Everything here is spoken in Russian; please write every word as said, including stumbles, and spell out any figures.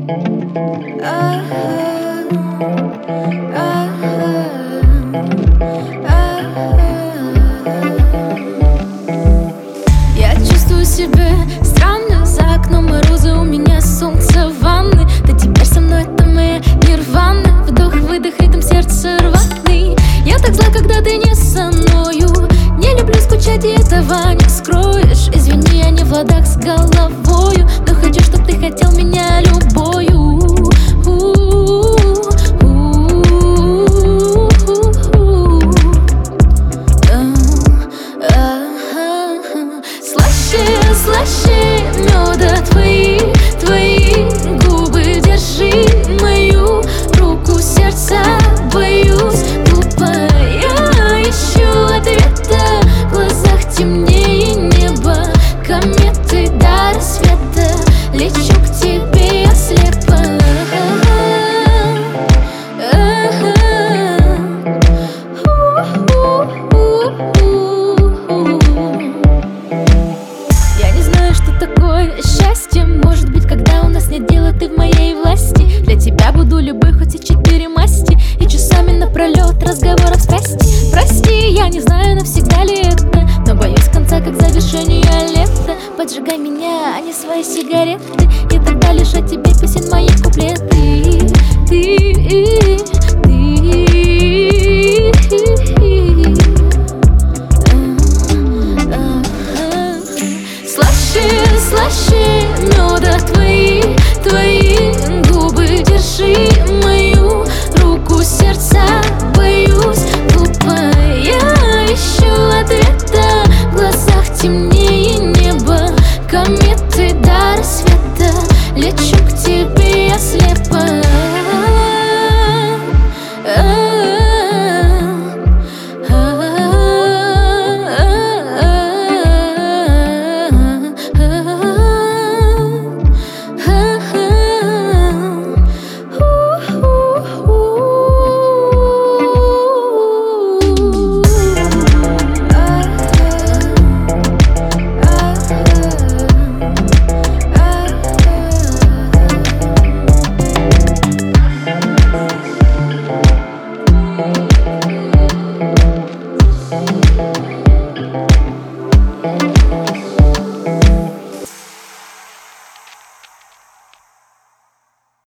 Я чувствую себя странно, за окном морозы, у меня солнце в ванны. Ты теперь со мной, это моя нирвана. Вдох-выдох, ритм сердца рваный. Я так зла, когда ты не со мною. Не люблю скучать, и этого не скроешь. Извини, я не в ладах с головою, но хочу, чтоб ты хотел меня любою. Слаще меда твои, твои губы. Держи мою руку, сердца боюсь. Глупо я ищу ответа, в глазах темнее небо. Кометы до рассвета, лечу к тебе я слепо. Счастье может быть, когда у нас нет дела, ты в моей власти. Для тебя буду любой, хоть и четыре масти, и часами напролет разговоров страсти. Прости, я не знаю, навсегда ли это, но боюсь конца, как завершение лета. Поджигай меня, а не свои сигареты, и тогда лишь о тебе песен моих куплеты. Ты, ты, Слаще, слаще меда твои, твои губы. Держи мою руку, сердца боюсь. Глупо я ищу ответа, в глазах темнее небо. Кометы до рассвета, лечу к тебе.